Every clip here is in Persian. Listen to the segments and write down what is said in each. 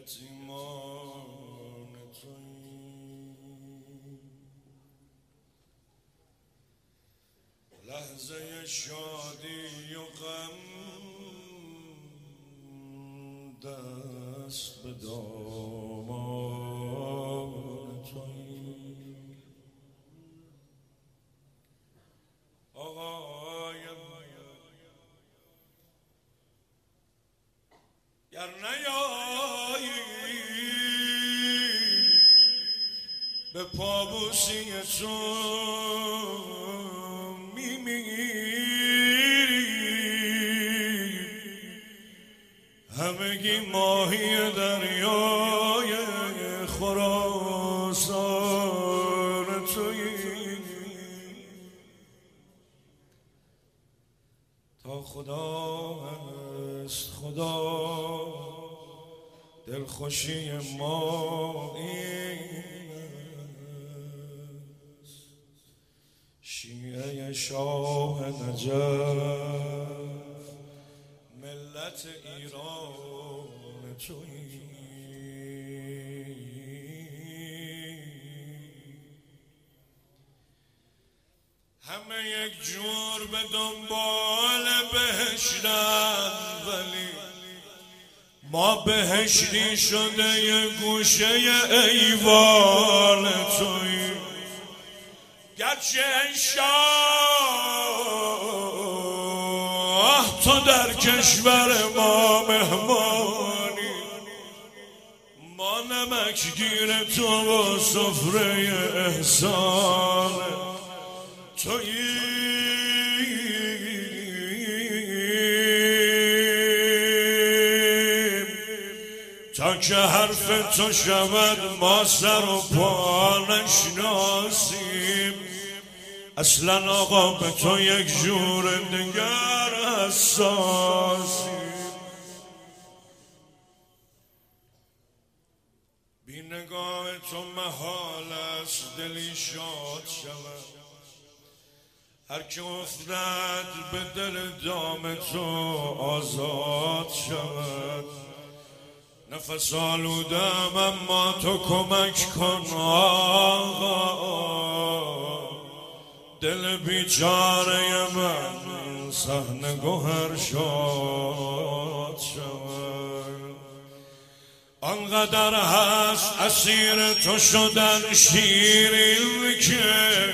یتیمان تویی، لحظه شادی و غم دست به دامان تویی. آقای گر نیایی به پابوسی تو میمیری، همگی ماهی دریای خراسان تویی. تا خدا هست خدا دلخوشی ما این است، شیعه شاه نجف ملت ایران تویی. همه یک جور به دنبال بهشتن، ولی ما بهشتی شده یه گوشه ایوان تویی. گرچه شاه تو در کشور ما مهمانی، ما نمکگیر تو و سفره احسان تویی. تا که حرف تو شود ما سر و پا نشناسیم، اصلا آقا به تو یک جور دگر حساسیم. بی نگاه تو محال است دلی شاد شود، هر که افتد به دل دام تو آزاد شود. نفس آلودم اما تو کمک کن آقا، دل بیچاره من صحن گوهر شاد شود. آنقدر هست اسیر تو شدن شیرین که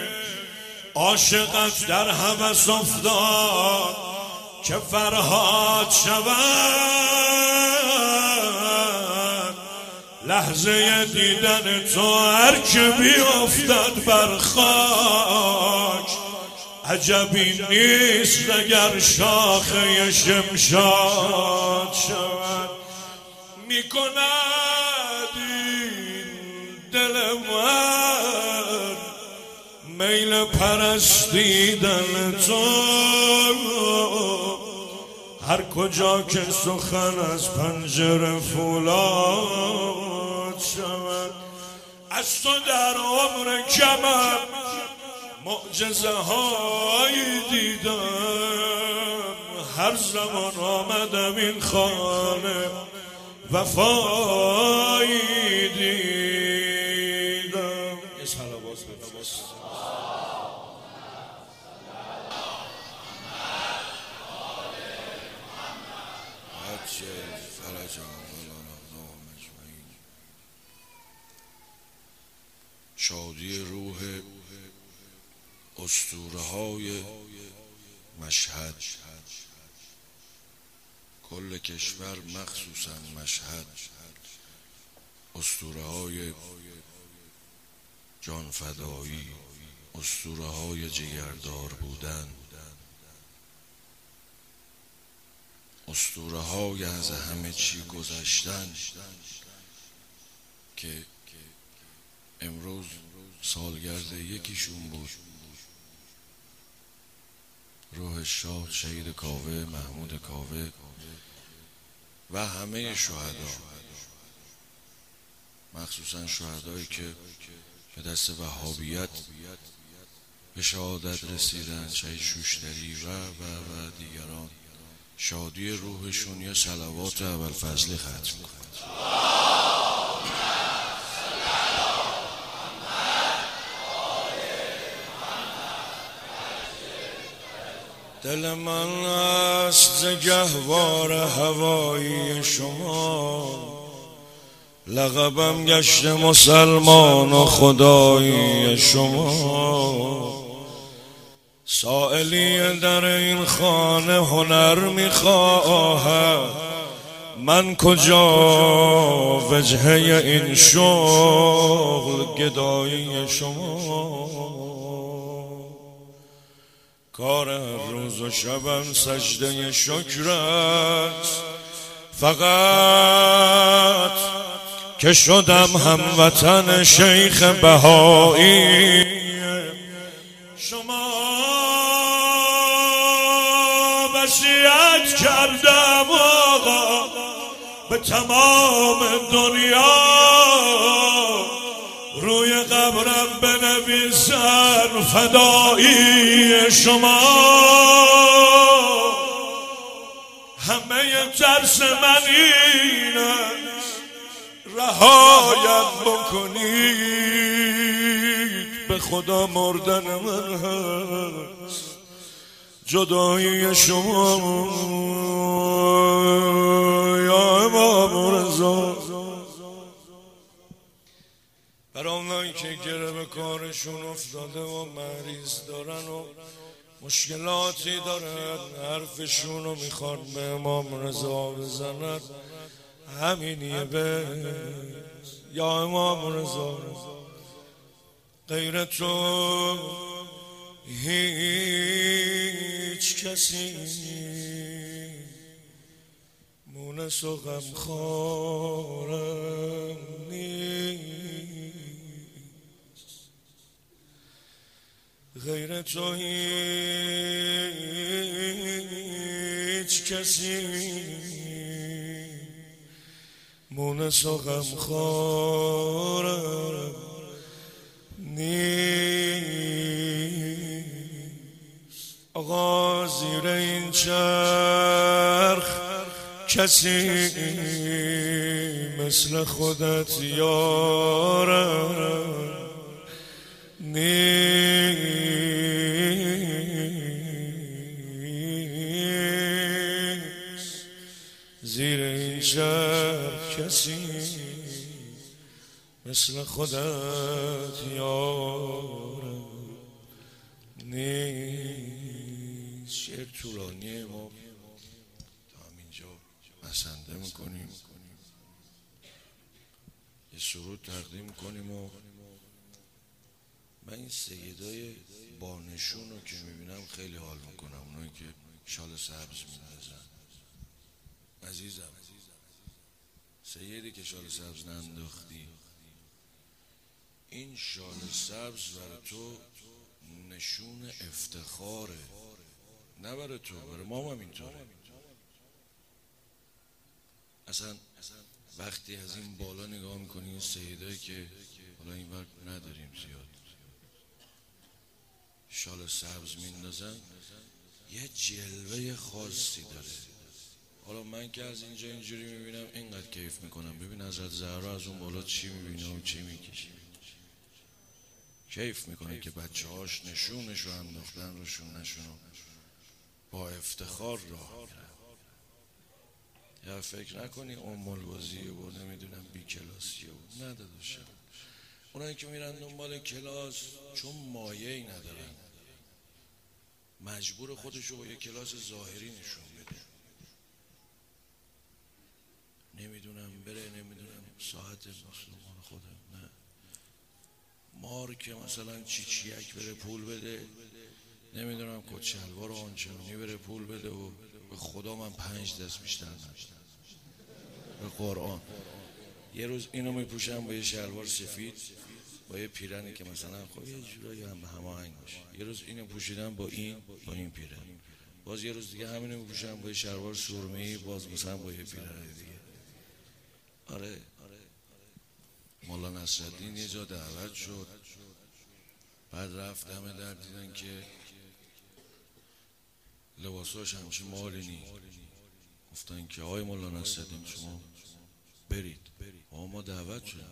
عاشقت در هوس افتاد که فرهاد شود. لحظه دیدن تو هر که بیافتد بر خاک، عجبی نیست اگر شاخه شمشاد شود. میکند این دل من میل پرستیدن تو، هر کجا که سخن از پنجره فولاد شود. از تو در عمر کمم معجزه هایی دیدم، هر زمان آمدم این خانه وفایی دیدم. یه صلوات بفرست. شادی روح اسطوره‌های مشهد، کل کشور مخصوصا مشهد، اسطوره‌های جانفدایی، اسطوره‌های جگردار بودن، اسطوره‌های از همه چی گذشتن که امروز سالگرد یکیشون بود. روح شاد شهید کاوه، محمود کاوه و همه شهدا، مخصوصا شهدایی که به دست وهابیت به شهادت رسیدن، شهید شوشتری و دیگران. شادی روحشون یه صلوات ابوالفضلی ختم کنید. دل من است ز گهوار هوایی شما، لقبم گشت مسلمان و خدایی شما. سائلی در این خانه هنر میخواهد، من کجا وجهه این شغل گدایی شما. کار روز و شبم سجده شکرت، فقط که شدم هموطن شیخ بهایی شما. وصیت کردم آقا به تمام دنیا، روی قبرم بنویسن فدایی شما. همه ترس من این است رهایم بکنید، به خدا مردن من هست جدایی شما. یا امام رضا، برای اونایی که گره به کارشون افتاده و مریض دارن و مشکلاتی دارن، حرفشون رو میخوان به امام رضا بزنن، همینیه به یا امام رضا. غیر تو هیچ کسی مونس و غمخوارم نیست، غیر تو هیچ کسی مونس و غمخوارم نیست. آقا زیر این چرخ کسی مثل خودت یارم نیست. زیر این چرخ کسی مثل خودت یارم نیست. شعر طولانیه، ما تا همینجا بسنده میکنیم، یه سرود تقدیم میکنیم و من این سیدای بانشون رو که میبینم خیلی حال میکنم، اونایی که شال سبز میندازن. عزیزم سیدی که شال سبز ننداختی، این شال سبز برای تو نشون افتخاره، نه برای تو، برای ما هم اینطوره. اصلا وقتی از این بالا نگاه میکنی این سیدایی که حالا این وقت نداریم زیاد شال سبز میندازن، یه جلوه خاصی داره. حالا من که از اینجا اینجوری میبینم اینقدر کیف میکنم. ببین حضرت زهرا از اون بالا چی میبینه و چی میکشه، کیف میکنه که بچه هاش نشونش رو انداختن روشون نشونو با افتخار راه میرن. یا فکر نکنی امالبازی و نمیدونم بی کلاسی و نداداشم. اونایی که میرن دنبال کلاس چون مایه‌ای ندارن، مجبور خودشو با یه کلاس ظاهری نشون بده. نمیدونم بره نمیدونم ساعت مسلمان خودم، نه مار که مثلا چیچیک بره پول بده، نمیدونم کت شلوار و آنچنانی بره پول بده و به خدا من 5 دست بیشتر نداشتم به قرآن. یه روز اینو میپوشم با یه شلوار سفید با یه پیرنی که مثلا خب یه جورایی هم هماهنگ باشه، یه روز اینو پوشیدم با این پیرن، باز یه روز دیگه همینو میپوشم با یه شلوار سرمه‌ای باز مثلا با یه پیرن دیگه. آره مولا نصرالدین یه جا دعوت شد، بعد رفت دم در دیدن که لباساش همچین مالی نی. گفتن که آقای مولا نصرالدین شما برید. ما دعوت شدیم،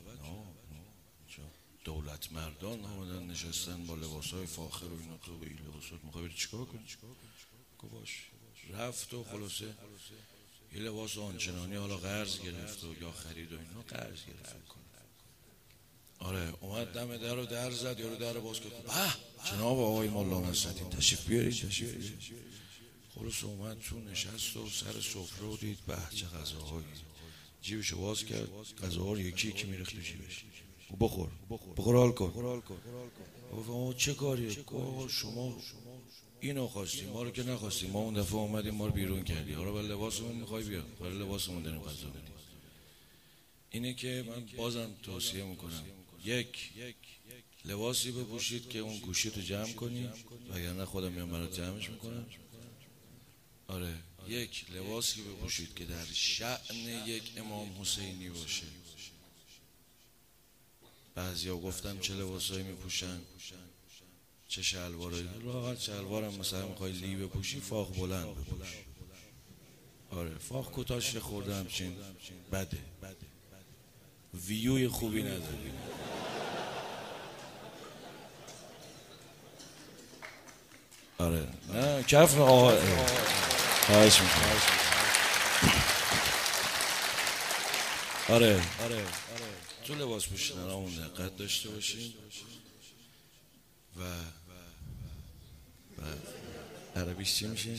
دولت مردان آمدن نشستن با لباسای فاخر و اینا، تو به این لباسات میخوای بری چیکار کنی؟ گفت باش. رفت و خلاصه یه لباس آنچنانی حالا قرض گرفت و یا خرید و اینا قرض گرفت کنه. آره اومد دم در رو در زد، یارو در رو باز کرد. به جناب آقای مولا نصرالدین تشریف بیارید. خلاص اومد تو نشست و سر سفره و دید به چه غذاهایی. جیبشو باز کرد، غذاها رو یکی یکی میرخت تو جیبش. بخور حال کن. گفت چه کاریه؟ گفت شما اینو خواستی، ما رو که نخواستی. ما اون دفعه اومدیم ما رو بیرون کردی، حالا برای لباسمون میخوای بیا، برای لباسمون داریم غذا میدیم. اینه که من بازم توصیه میکنم یک لباسی بپوشید که اون گوشی تو جمع کنی، وگرنه خودم میام برات جمعش میکنم. آره یک لباسی بپوشید که در شأن یک امام حسینی باشه. بعضیا گفتم چه لباسایی میپوشن، چه شلوارایی. راحت شلوارم مثلا میخوای لی بپوشی، فاق بلند بپوش. آره فاق کوتاش خورده همچین بده، ویوی خوبی نداری. آره نه کف آقا خواهش میکنم. آره تو لباس پوشیدن همون دقت داشته باشیم و عربیش چی میشه؟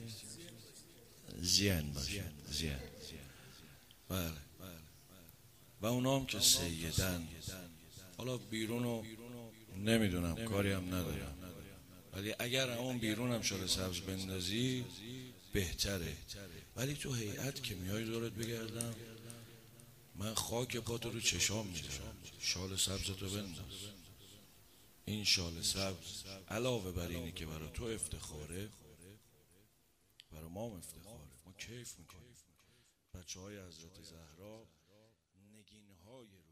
زین باشه، زین. بله و اونا هم که سیدن، حالا بیرونو نمیدونم کاری هم ندارم، ولی اگر اون بیرون هم شال سبز بندازی بهتره. ولی تو هیئت که میای دورت بگردم، من خاک پاتو رو چشام میذارم. شال سبزتو بنداز. این شال سبز علاوه بر اینی که برای تو افتخاره، برای ما هم افتخاره. ما کیف میکنیم. بچه های حضرت زهرا نگینهای